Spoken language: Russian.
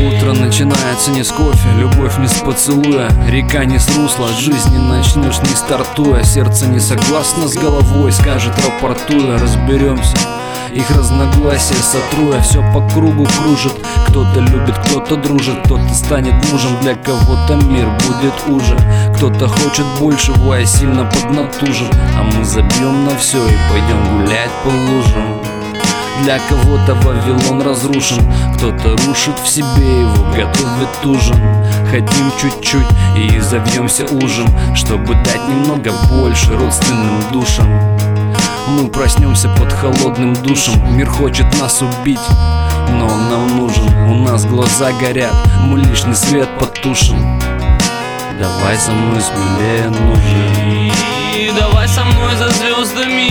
Утро начинается не с кофе, любовь не с поцелуя, река не с русла, от жизни начнешь не стартуя. Сердце не согласно с головой, скажет рапортуя. Разберемся, их разногласия сотруя, все по кругу кружит. Кто-то любит, кто-то дружит, кто-то станет мужем, для кого-то мир будет уже. Кто-то хочет большего, а сильно поднатужен. А мы забьем на все и пойдем гулять по лужам. Для кого-то Вавилон разрушен, кто-то рушит в себе его, готовит ужин. Хотим чуть-чуть и завьемся ужин, чтобы дать немного больше родственным душам. Мы проснемся под холодным душем, мир хочет нас убить, но он нам нужен. У нас глаза горят, мы лишний свет потушим. Давай со мной смелее, нужен. Давай со мной за звездами